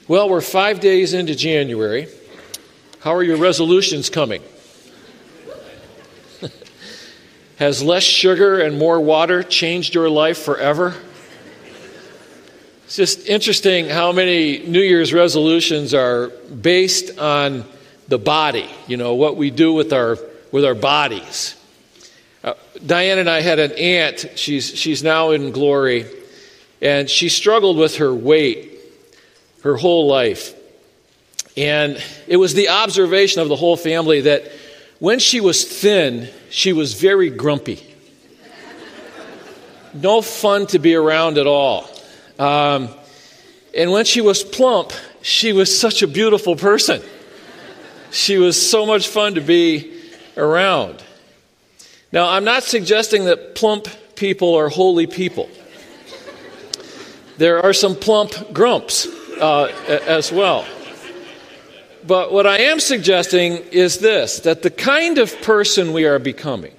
Well, we're 5 days into January. How are your resolutions coming? Has less sugar and more water changed your life forever? It's just interesting how many New Year's resolutions are based on the body, what we do with our bodies. Diane and I had an aunt, she's now in glory, and she struggled with her weight her whole life. And it was the observation of the whole family that when she was thin, she was very grumpy. No fun to be around at all. And when she was plump, she was such a beautiful person. She was so much fun to be around. Now, I'm not suggesting that plump people are holy people. There are some plump grumps as well. But what I am suggesting is this, that the kind of person we are becoming,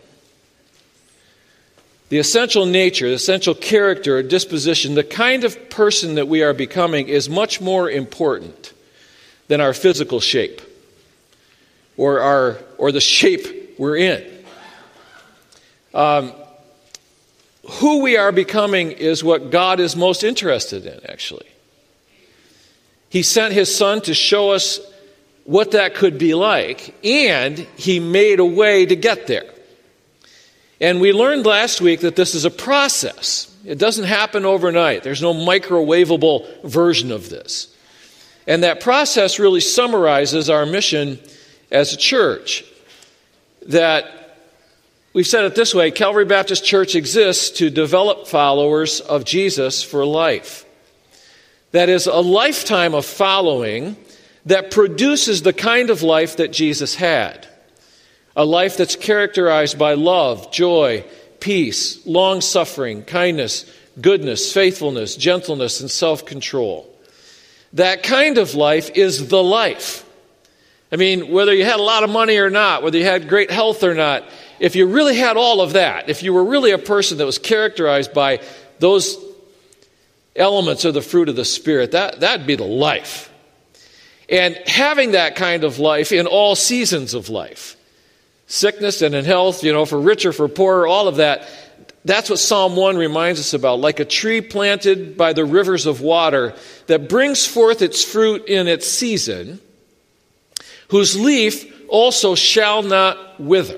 the essential nature, the essential character, disposition, the kind of person that we are becoming is much more important than our physical shape or the shape we're in. Who we are becoming is what God is most interested in, actually. He sent His Son to show us what that could be like, and He made a way to get there. And we learned last week that this is a process. It doesn't happen overnight. There's no microwavable version of this. And that process really summarizes our mission as a church. That we've said it this way, Calvary Baptist Church exists to develop followers of Jesus for life. That is a lifetime of following that produces the kind of life that Jesus had. A life that's characterized by love, joy, peace, long-suffering, kindness, goodness, faithfulness, gentleness, and self-control. That kind of life is the life. I mean, whether you had a lot of money or not, whether you had great health or not, if you really had all of that, if you were really a person that was characterized by those elements of the fruit of the Spirit, that'd be the life. And having that kind of life in all seasons of life, sickness and in health, for richer, for poorer, all of that, that's what Psalm 1 reminds us about. Like a tree planted by the rivers of water that brings forth its fruit in its season, whose leaf also shall not wither.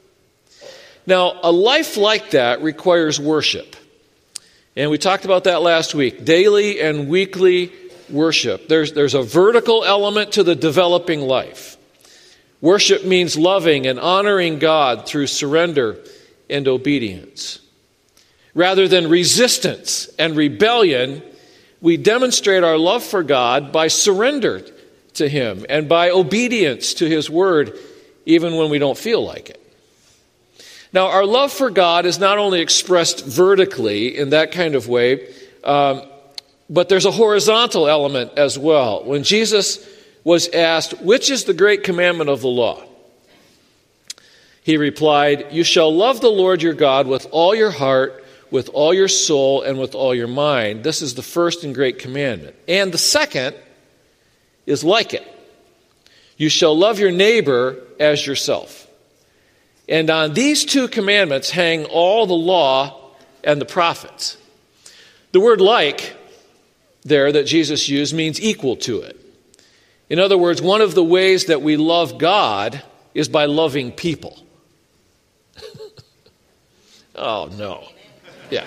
Now, a life like that requires worship. And we talked about that last week. Daily and weekly worship. There's a vertical element to the developing life. Worship means loving and honoring God through surrender and obedience. Rather than resistance and rebellion, we demonstrate our love for God by surrender to Him and by obedience to His Word, even when we don't feel like it. Now, our love for God is not only expressed vertically in that kind of way, but there's a horizontal element as well. When Jesus was asked, which is the great commandment of the law? He replied, you shall love the Lord your God with all your heart, with all your soul, and with all your mind. This is the first and great commandment. And the second is like it. You shall love your neighbor as yourself. And on these two commandments hang all the law and the prophets. The word like there that Jesus used means equal to it. In other words, one of the ways that we love God is by loving people. Oh, no. Yeah.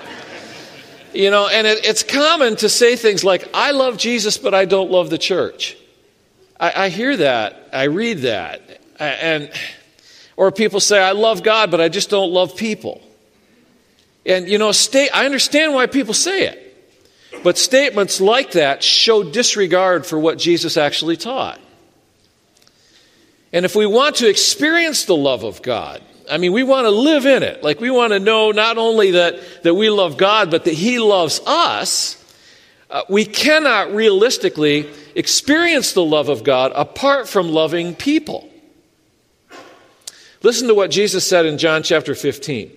And it's common to say things like, I love Jesus, but I don't love the church. I hear that. I read that. Or people say, I love God, but I just don't love people. And, I understand why people say it. But statements like that show disregard for what Jesus actually taught. And if we want to experience the love of God, we want to live in it. Like we want to know not only that we love God, but that He loves us. We cannot realistically experience the love of God apart from loving people. Listen to what Jesus said in John chapter 15.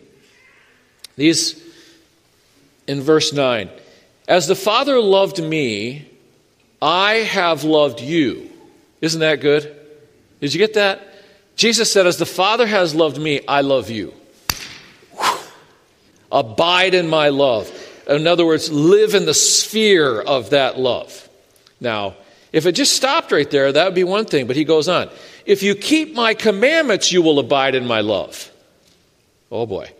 In verse 9. As the Father loved me, I have loved you. Isn't that good? Did you get that? Jesus said, as the Father has loved me, I love you. Whew. Abide in my love. In other words, live in the sphere of that love. Now, if it just stopped right there, that would be one thing, but he goes on. If you keep my commandments, you will abide in my love. Oh boy.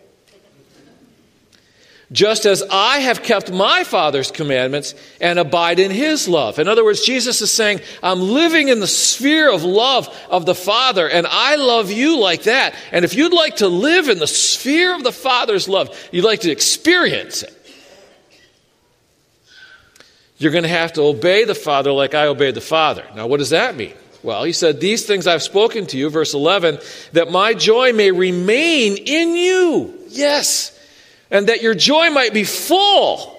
Just as I have kept my Father's commandments and abide in his love. In other words, Jesus is saying, I'm living in the sphere of love of the Father, and I love you like that. And if you'd like to live in the sphere of the Father's love, you'd like to experience it, you're going to have to obey the Father like I obeyed the Father. Now, what does that mean? Well, he said, these things I've spoken to you, verse 11, that my joy may remain in you. Yes. And that your joy might be full.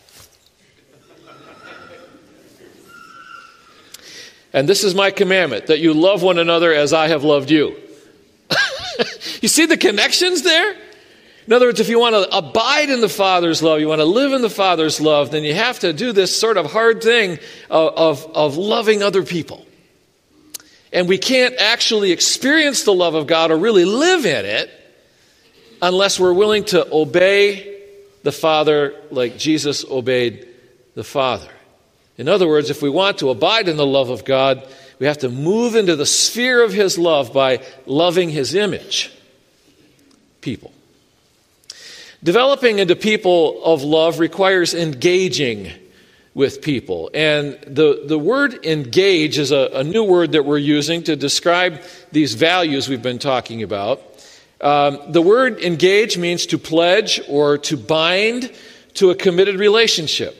And this is my commandment, that you love one another as I have loved you. You see the connections there? In other words, if you want to abide in the Father's love, you want to live in the Father's love, then you have to do this sort of hard thing of loving other people. And we can't actually experience the love of God or really live in it unless we're willing to obey the Father like Jesus obeyed the Father. In other words, if we want to abide in the love of God, we have to move into the sphere of his love by loving his image. People. Developing into people of love requires engaging with people. And the word engage is a new word that we're using to describe these values we've been talking about. The word engage means to pledge or to bind to a committed relationship.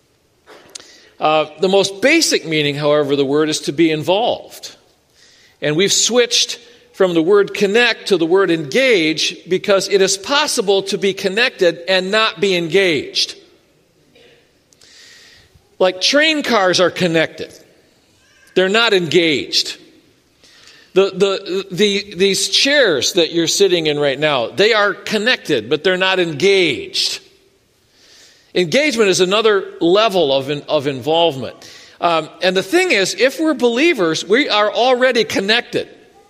The most basic meaning, however, of the word is to be involved. And we've switched from the word connect to the word engage because it is possible to be connected and not be engaged. Like train cars are connected. They're not engaged. These chairs that you're sitting in right now, they are connected, but they're not engaged. Engagement is another level of involvement. And the thing is, if we're believers, we are already connected.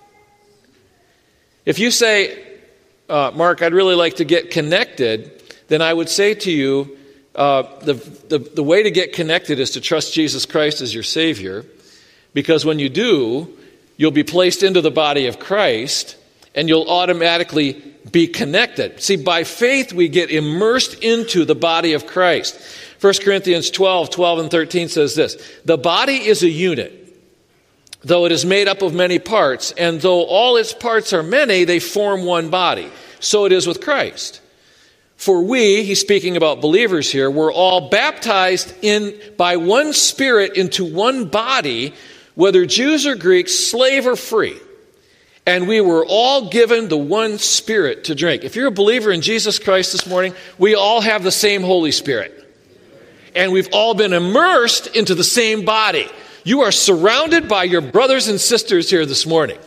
If you say, Mark, I'd really like to get connected, then I would say to you, the way to get connected is to trust Jesus Christ as your Savior, because when you do, you'll be placed into the body of Christ, and you'll automatically be connected. See, by faith, we get immersed into the body of Christ. 1 Corinthians 12 and 13 says this, the body is a unit, though it is made up of many parts, and though all its parts are many, they form one body. So it is with Christ. For we, he's speaking about believers here, we're all baptized by one Spirit into one body, whether Jews or Greeks, slave or free. And we were all given the one Spirit to drink. If you're a believer in Jesus Christ this morning, we all have the same Holy Spirit. And we've all been immersed into the same body. You are surrounded by your brothers and sisters here this morning.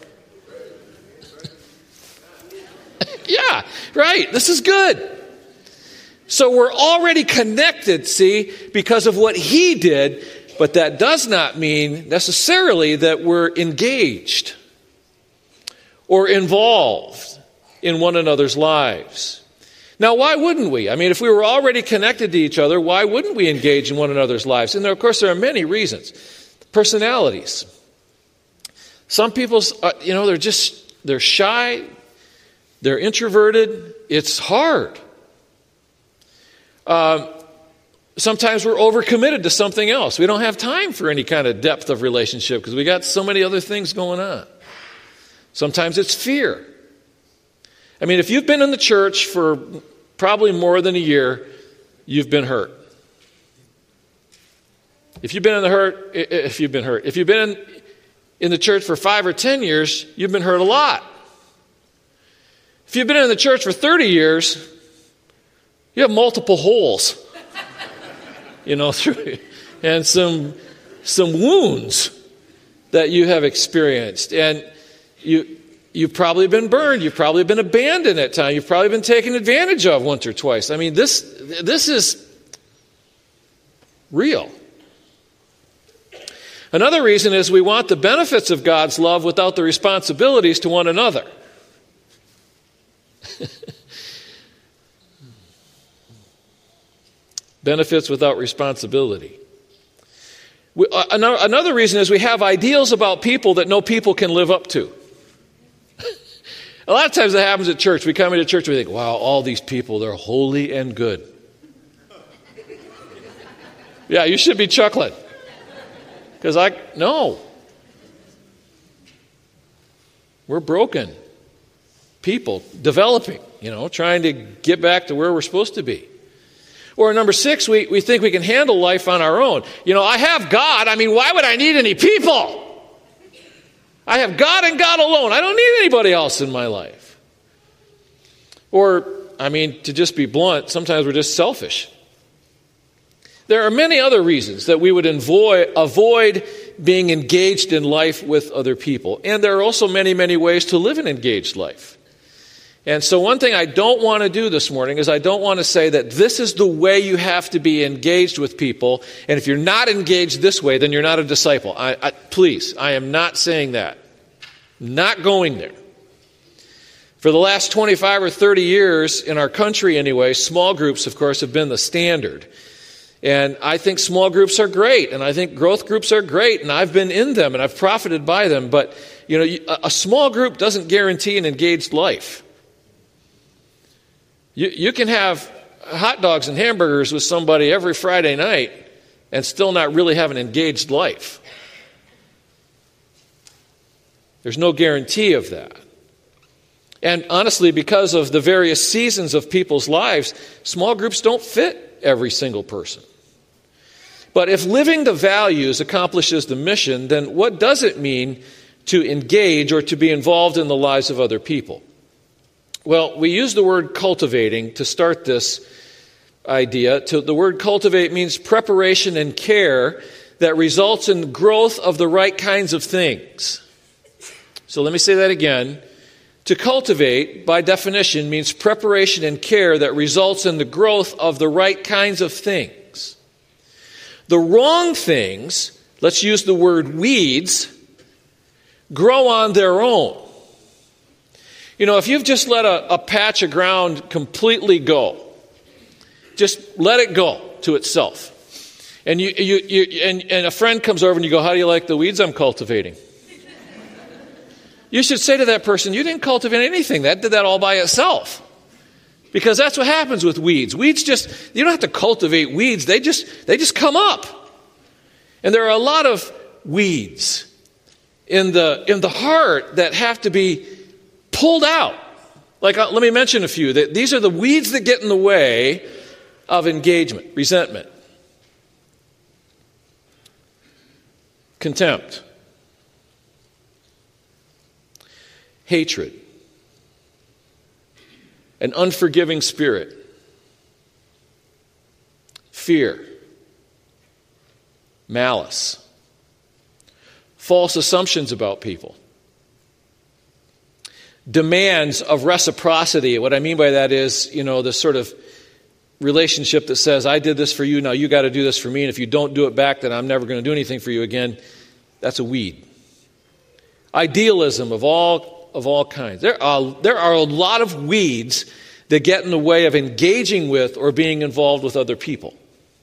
Yeah, right. This is good. So we're already connected, see, because of what he did, but that does not mean necessarily that we're engaged or involved in one another's lives. Now, why wouldn't we? I mean, if we were already connected to each other, why wouldn't we engage in one another's lives? And of course, there are many reasons. Personalities. Some people, they're shy, they're introverted, it's hard. Sometimes we're overcommitted to something else. We don't have time for any kind of depth of relationship because we got so many other things going on. Sometimes it's fear. I mean, if you've been in the church for probably more than a year, you've been hurt. If you've been in the church for 5 or 10 years, you've been hurt a lot. If you've been in the church for 30 years, you have multiple holes, through and some wounds that you have experienced. And you've probably been burned. You've probably been abandoned at times. You've probably been taken advantage of once or twice. I mean, this is real. Another reason is we want the benefits of God's love without the responsibilities to one another. Benefits without responsibility. Another reason is we have ideals about people that no people can live up to. A lot of times that happens at church. We come into church and we think, wow, all these people, they're holy and good. Yeah, you should be chuckling. Because no. We're broken people, developing, trying to get back to where we're supposed to be. Or number 6, we think we can handle life on our own. I have God. Why would I need any people? I have God and God alone. I don't need anybody else in my life. Or, to just be blunt, sometimes we're just selfish. There are many other reasons that we would avoid being engaged in life with other people. And there are also many, many ways to live an engaged life. And so one thing I don't want to do this morning is I don't want to say that this is the way you have to be engaged with people, and if you're not engaged this way, then you're not a disciple. Please, I am not saying that. Not going there. For the last 25 or 30 years, in our country anyway, small groups, of course, have been the standard. And I think small groups are great, and I think growth groups are great, and I've been in them, and I've profited by them. But, a small group doesn't guarantee an engaged life. You can have hot dogs and hamburgers with somebody every Friday night and still not really have an engaged life. There's no guarantee of that. And honestly, because of the various seasons of people's lives, small groups don't fit every single person. But if living the values accomplishes the mission, then what does it mean to engage or to be involved in the lives of other people? Well, we use the word cultivating to start this idea. The word cultivate means preparation and care that results in growth of the right kinds of things. So let me say that again. To cultivate, by definition, means preparation and care that results in the growth of the right kinds of things. The wrong things, let's use the word weeds, grow on their own. If you've just let a patch of ground completely go, just let it go to itself, and and a friend comes over and you go, how do you like the weeds I'm cultivating? You should say to that person, you didn't cultivate anything. That did that all by itself. Because that's what happens with weeds. Weeds you don't have to cultivate weeds. They just come up. And there are a lot of weeds in the heart that have to be pulled out. Let me mention a few. These are the weeds that get in the way of engagement, resentment, contempt, hatred, an unforgiving spirit, fear, malice, false assumptions about people, demands of reciprocity. What I mean by that is, the sort of relationship that says, I did this for you, now you got to do this for me, and if you don't do it back, then I'm never going to do anything for you again. That's a weed. Idealism of all kinds. There are a lot of weeds that get in the way of engaging with or being involved with other people.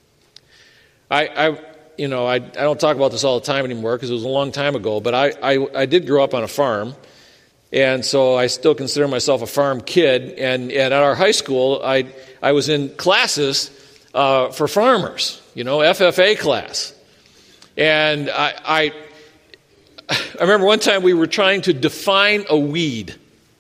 I don't talk about this all the time anymore because it was a long time ago, but I did grow up on a farm. And so I still consider myself a farm kid. And at our high school, I was in classes for farmers, FFA class. And I remember one time we were trying to define a weed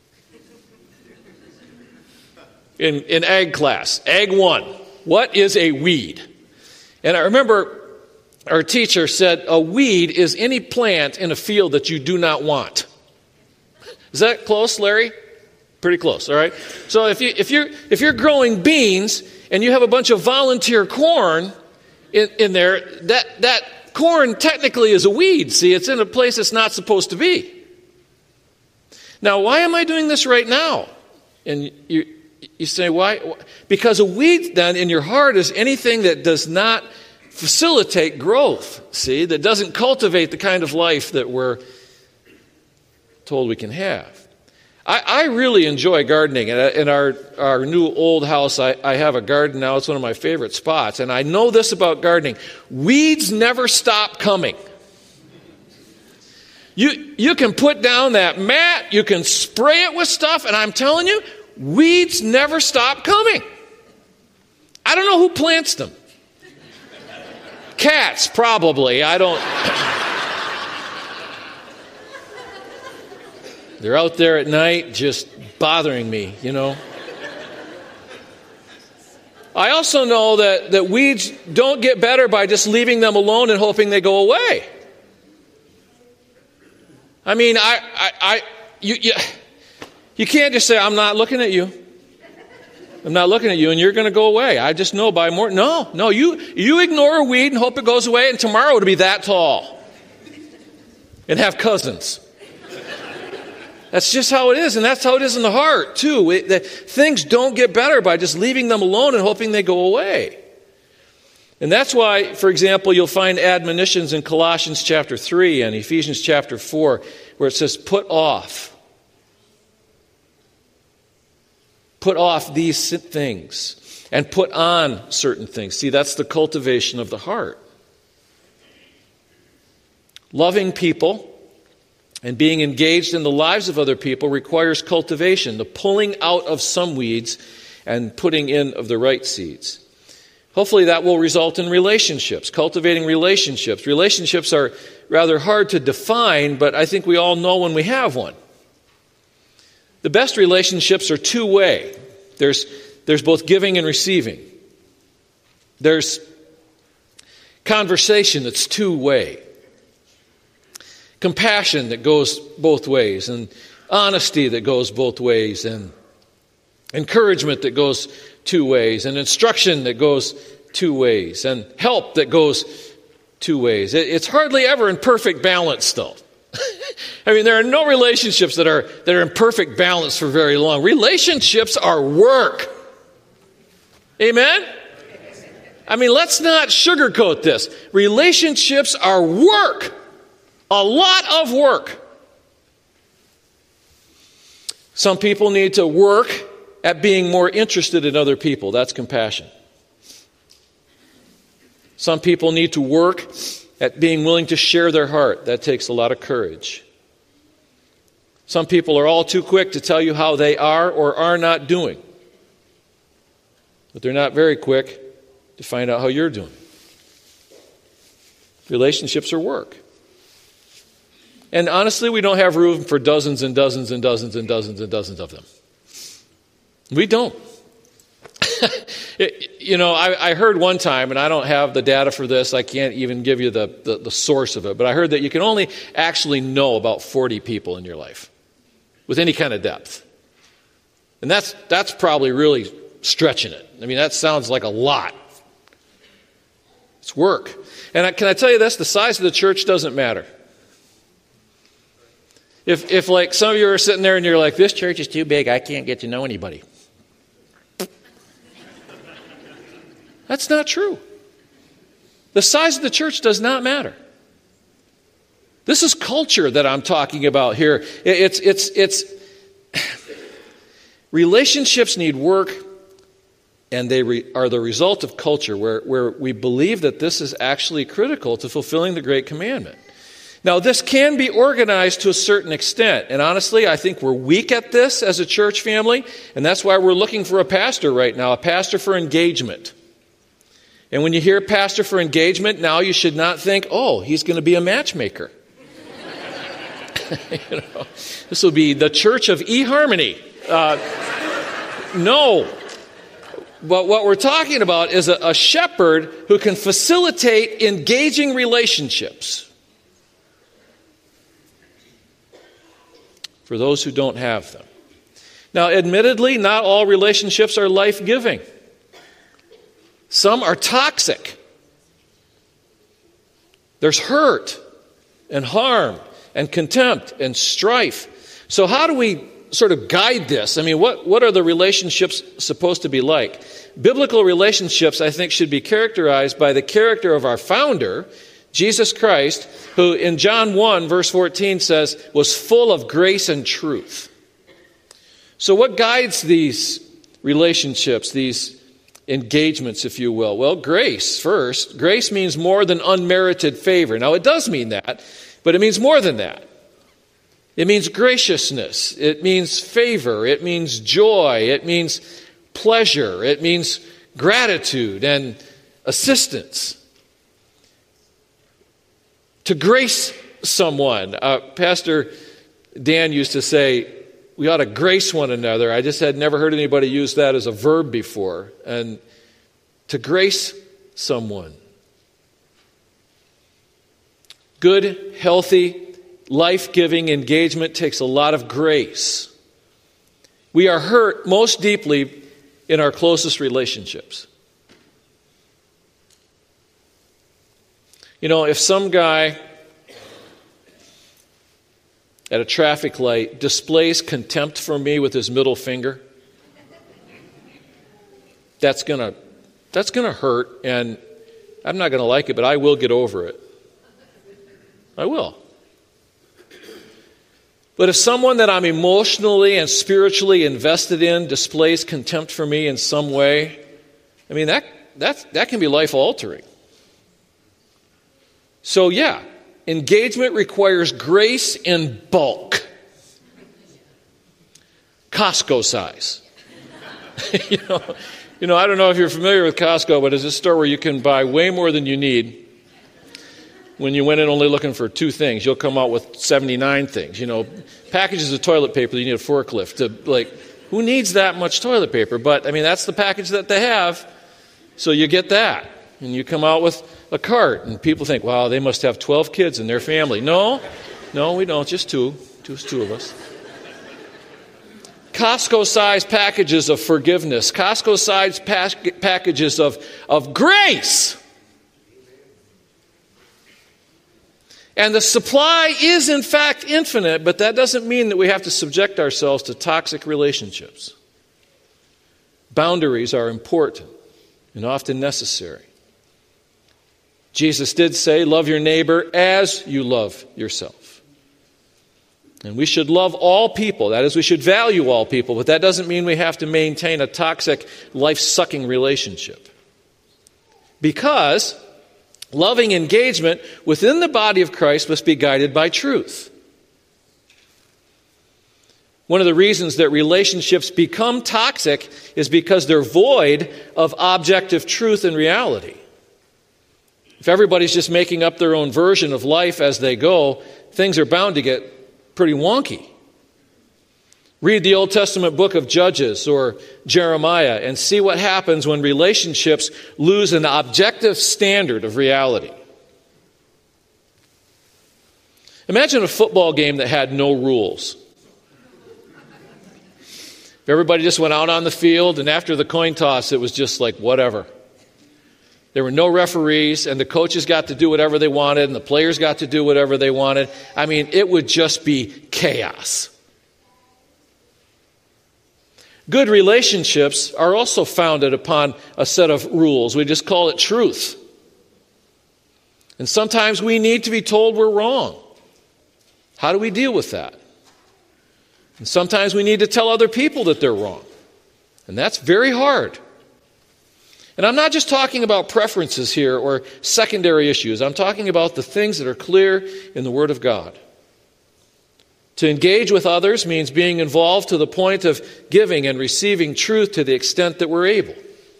in ag class, Ag 1. What is a weed? And I remember our teacher said, a weed is any plant in a field that you do not want. Is that close, Larry? Pretty close, all right? So if you're growing beans and you have a bunch of volunteer corn in there, that corn technically is a weed. See, it's in a place it's not supposed to be. Now, why am I doing this right now? And you say, why? Because a weed then in your heart is anything that does not facilitate growth, see, that doesn't cultivate the kind of life that we're told we can have. I really enjoy gardening. In our new old house, I have a garden now. It's one of my favorite spots. And I know this about gardening. Weeds never stop coming. You can put down that mat, you can spray it with stuff, and I'm telling you, weeds never stop coming. I don't know who plants them. Cats, probably. I don't... They're out there at night just bothering me, you know. I also know that weeds don't get better by just leaving them alone and hoping they go away. I mean, you can't just say, I'm not looking at you. I'm not looking at you, and you're going to go away. I just know by more. No, you ignore a weed and hope it goes away, and tomorrow it'll be that tall and have cousins. That's just how it is, and that's how it is in the heart, too. Things don't get better by just leaving them alone and hoping they go away. And that's why, for example, you'll find admonitions in Colossians chapter 3 and Ephesians chapter 4 where it says, put off these things and put on certain things. See, that's the cultivation of the heart. Loving people and being engaged in the lives of other people requires cultivation, the pulling out of some weeds and putting in of the right seeds. Hopefully that will result in relationships, cultivating relationships. Relationships are rather hard to define, but I think we all know when we have one. The best relationships are two-way. There's both giving and receiving. There's conversation that's two-way. Compassion that goes both ways, and honesty that goes both ways, and encouragement that goes two ways, and instruction that goes two ways, and help that goes two ways. It's hardly ever in perfect balance, though. I mean, there are no relationships that are in perfect balance for very long. Relationships are work. Amen? I mean, let's not sugarcoat this. Relationships are work. A lot of work. Some people need to work at being more interested in other people. That's compassion. Some people need to work at being willing to share their heart. That takes a lot of courage. Some people are all too quick to tell you how they are or are not doing. But they're not very quick to find out how you're doing. Relationships are work. And honestly, we don't have room for dozens and dozens and dozens and dozens and dozens of them. We don't. I heard one time, and I don't have the data for this, I can't even give you the source of it, but I heard that you can only actually know about 40 people in your life with any kind of depth. And that's probably really stretching it. I mean, that sounds like a lot. It's work. And can I tell you this? The size of the church doesn't matter. If like some of you are sitting there and you're like, this church is too big, I can't get to know anybody. That's not true. The size of the church does not matter. This is culture that I'm talking about here. It's relationships need work, and they are the result of culture where we believe that this is actually critical to fulfilling the Great Commandment. Now, this can be organized to a certain extent, and honestly, I think we're weak at this as a church family, and that's why we're looking for a pastor right now, a pastor for engagement. And when you hear pastor for engagement, now you should not think, oh, he's going to be a matchmaker. This will be the Church of eHarmony. No. But what we're talking about is a shepherd who can facilitate engaging relationships for those who don't have them. Now, admittedly, not all relationships are life-giving. Some are toxic. There's hurt and harm and contempt and strife. So how do we sort of guide this. I mean, what are the relationships supposed to be like? Biblical relationships, I think, should be characterized by the character of our founder, Jesus Christ, who in John 1, verse 14 says, was full of grace and truth. So what guides these relationships, these engagements, if you will? Well, grace first. Grace means more than unmerited favor. Now, it does mean that, but it means more than that. It means graciousness. It means favor. It means joy. It means pleasure. It means gratitude and assistance. To grace someone. Pastor Dan used to say, we ought to grace one another. I just had never heard anybody use that as a verb before. And to grace someone. Good, healthy, life-giving engagement takes a lot of grace. We are hurt most deeply in our closest relationships. You know, if some guy at a traffic light displays contempt for me with his middle finger, that's gonna hurt, and I'm not going to like it, but I will get over it. I will. But if someone that I'm emotionally and spiritually invested in displays contempt for me in some way, I mean, that can be life-altering. So yeah, engagement requires grace in bulk. Costco size. You know, I don't know if you're familiar with Costco, but it's a store where you can buy way more than you need. When you went in only looking for 2 things, you'll come out with 79 things. You know, packages of toilet paper, you need a forklift to, who needs that much toilet paper? But, I mean, that's the package that they have, so you get that. And you come out with a cart, and people think, wow, they must have 12 kids in their family. No, we don't, just 2. Just 2 of us. Costco-sized packages of forgiveness. Costco-sized packages of grace. And the supply is, in fact, infinite, but that doesn't mean that we have to subject ourselves to toxic relationships. Boundaries are important and often necessary. Jesus did say, love your neighbor as you love yourself. And we should love all people. That is, we should value all people, but that doesn't mean we have to maintain a toxic, life-sucking relationship. Because loving engagement within the body of Christ must be guided by truth. One of the reasons that relationships become toxic is because they're void of objective truth and reality. If everybody's just making up their own version of life as they go, things are bound to get pretty wonky. Read the Old Testament book of Judges or Jeremiah and see what happens when relationships lose an objective standard of reality. Imagine a football game that had no rules. If everybody just went out on the field and after the coin toss it was just like whatever. There were no referees and the coaches got to do whatever they wanted and the players got to do whatever they wanted. I mean, it would just be chaos. Good relationships are also founded upon a set of rules. We just call it truth. And sometimes we need to be told we're wrong. How do we deal with that? And sometimes we need to tell other people that they're wrong. And that's very hard. And I'm not just talking about preferences here or secondary issues. I'm talking about the things that are clear in the Word of God. To engage with others means being involved to the point of giving and receiving truth to the extent that we're able.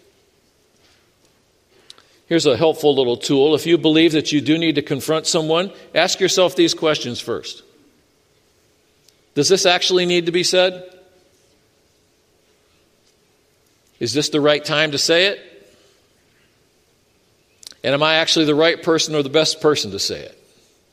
Here's a helpful little tool. If you believe that you do need to confront someone, ask yourself these questions first. Does this actually need to be said? Is this the right time to say it? And am I actually the right person or the best person to say it?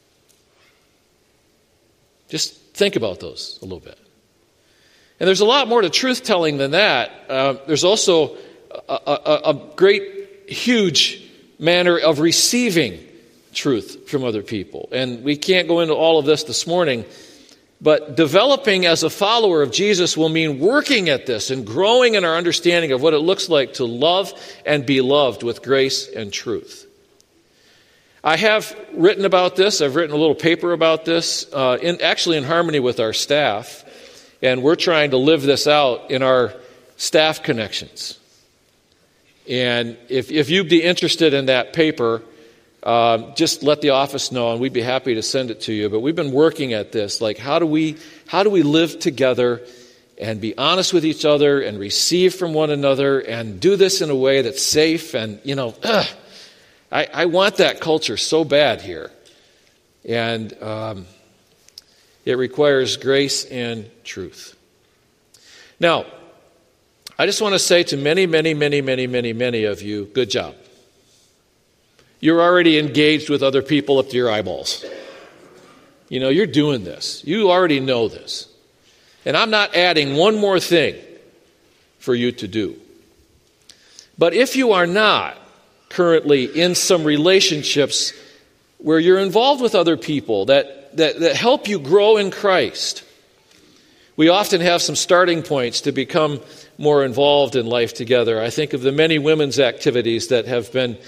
Just think about those a little bit. And there's a lot more to truth-telling than that. There's also a great, huge manner of receiving truth from other people. And we can't go into all of this morning, But developing as a follower of Jesus will mean working at this and growing in our understanding of what it looks like to love and be loved with grace and truth. I have written about this. I've written a little paper about this, actually in harmony with our staff. And we're trying to live this out in our staff connections. And if you'd be interested in that paper, just let the office know, and we'd be happy to send it to you. But we've been working at this, like how do we live together and be honest with each other and receive from one another and do this in a way that's safe. And, I want that culture so bad here. And it requires grace and truth. Now, I just want to say to many of you, good job. You're already engaged with other people up to your eyeballs. You're doing this. You already know this. And I'm not adding one more thing for you to do. But if you are not currently in some relationships where you're involved with other people that help you grow in Christ, we often have some starting points to become more involved in life together. I think of the many women's activities that have been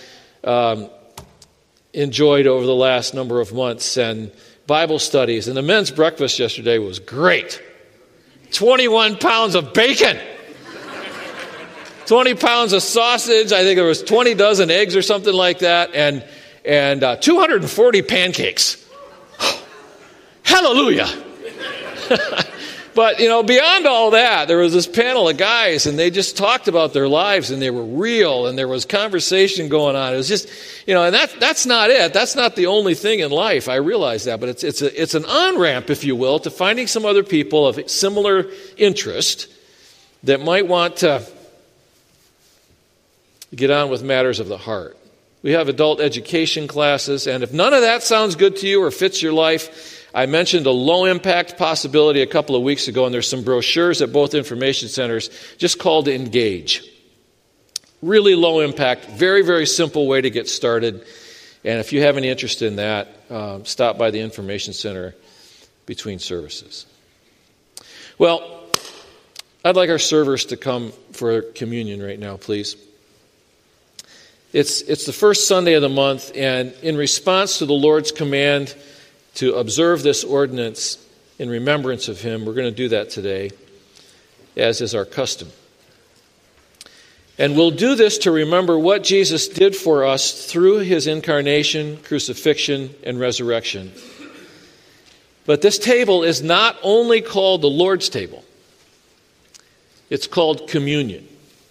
enjoyed over the last number of months, and Bible studies. And the men's breakfast yesterday was great. 21 pounds of bacon. 20 pounds of sausage. I think there was 20 dozen eggs or something like that. And 240 pancakes. Hallelujah. But, beyond all that, there was this panel of guys, and they just talked about their lives, and they were real, and there was conversation going on. It was just, and that's not it. That's not the only thing in life. I realize that, but it's an on-ramp, if you will, to finding some other people of similar interest that might want to get on with matters of the heart. We have adult education classes, and if none of that sounds good to you or fits your life, I mentioned a low-impact possibility a couple of weeks ago, and there's some brochures at both information centers just called Engage. Really low impact, very, very simple way to get started. And if you have any interest in that, stop by the information center between services. Well, I'd like our servers to come for communion right now, please. It's the first Sunday of the month, and in response to the Lord's command to observe this ordinance in remembrance of Him, we're going to do that today, as is our custom. And we'll do this to remember what Jesus did for us through His incarnation, crucifixion, and resurrection. But this table is not only called the Lord's table, it's called communion.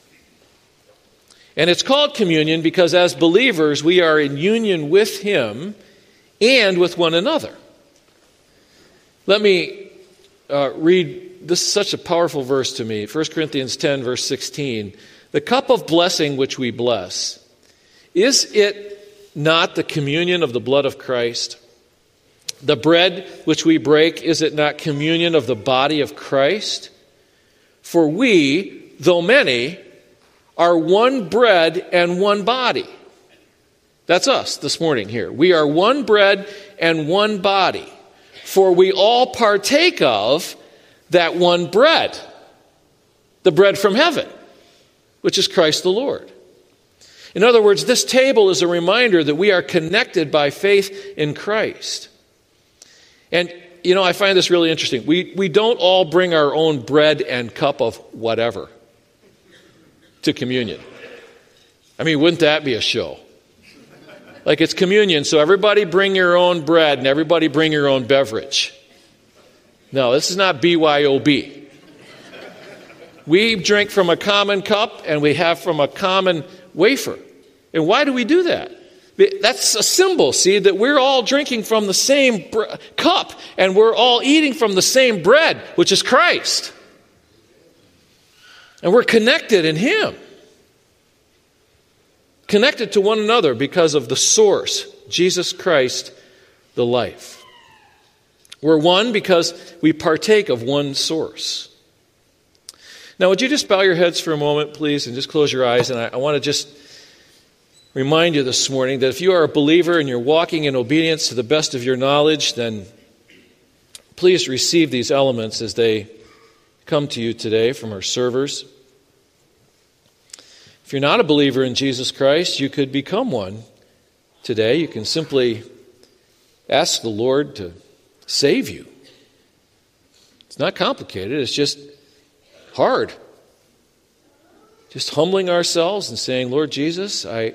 And it's called communion because as believers, we are in union with Him and with one another. Let me read, this is such a powerful verse to me, 1 Corinthians 10, verse 16. The cup of blessing which we bless, is it not the communion of the blood of Christ? The bread which we break, is it not communion of the body of Christ? For we, though many, are one bread and one body. That's us this morning here. We are one bread and one body. For we all partake of that one bread, the bread from heaven, which is Christ the Lord. In other words, this table is a reminder that we are connected by faith in Christ. And, I find this really interesting. We don't all bring our own bread and cup of whatever to communion. I mean, wouldn't that be a show? Like it's communion, so everybody bring your own bread and everybody bring your own beverage. No, this is not BYOB. We drink from a common cup and we have from a common wafer. And why do we do that? That's a symbol, see, that we're all drinking from the same cup and we're all eating from the same bread, which is Christ. And we're connected in Him. Connected to one another because of the source, Jesus Christ, the life. We're one because we partake of one source. Now, would you just bow your heads for a moment, please, and just close your eyes? And I want to just remind you this morning that if you are a believer and you're walking in obedience to the best of your knowledge, then please receive these elements as they come to you today from our servers. If you're not a believer in Jesus Christ, you could become one today. You can simply ask the Lord to save you. It's not complicated. It's just hard. Just humbling ourselves and saying, Lord Jesus, I'm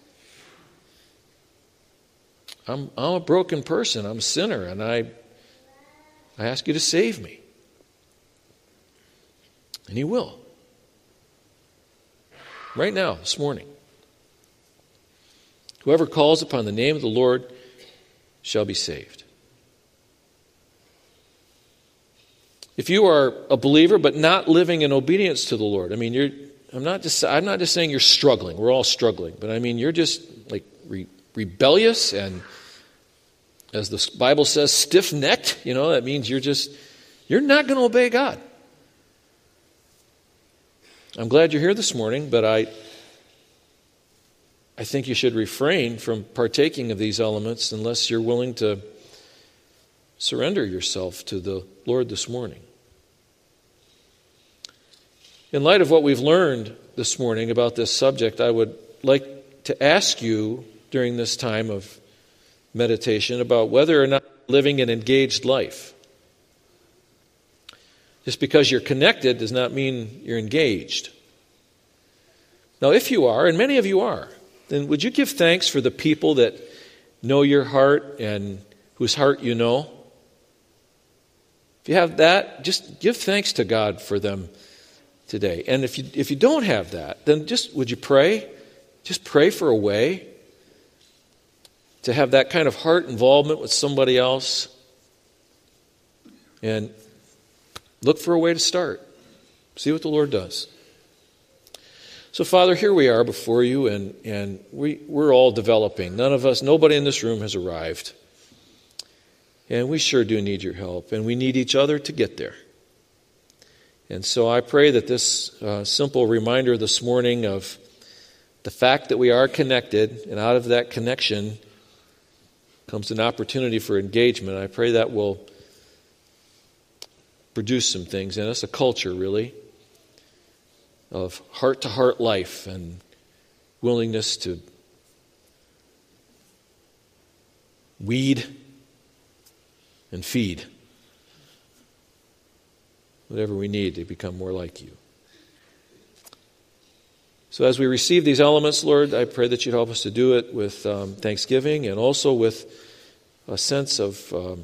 a broken person. I'm a sinner, and I ask you to save me. And He will. Right now, this morning. Whoever calls upon the name of the Lord shall be saved. If you are a believer but not living in obedience to the Lord, I'm not just saying you're struggling. We're all struggling, but I mean you're just like rebellious and, as the Bible says, stiff-necked. That means you're not going to obey God. I'm glad you're here this morning, but I think you should refrain from partaking of these elements unless you're willing to surrender yourself to the Lord this morning. In light of what we've learned this morning about this subject, I would like to ask you during this time of meditation about whether or not living an engaged life. Just because you're connected does not mean you're engaged. Now, if you are, and many of you are, then would you give thanks for the people that know your heart and whose heart you know? If you have that, just give thanks to God for them today. And if you don't have that, then would you pray? Just pray for a way to have that kind of heart involvement with somebody else. And look for a way to start. See what the Lord does. So, Father, here we are before you, and we're all developing. Nobody in this room has arrived. And we sure do need your help, and we need each other to get there. And so I pray that this simple reminder this morning of the fact that we are connected, and out of that connection comes an opportunity for engagement. I pray that will produce some things in us, a culture really, of heart-to-heart life and willingness to weed and feed whatever we need to become more like you. So as we receive these elements, Lord, I pray that you'd help us to do it with thanksgiving and also with a sense of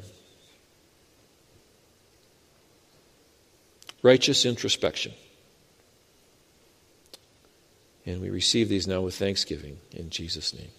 righteous introspection. And we receive these now with thanksgiving in Jesus' name.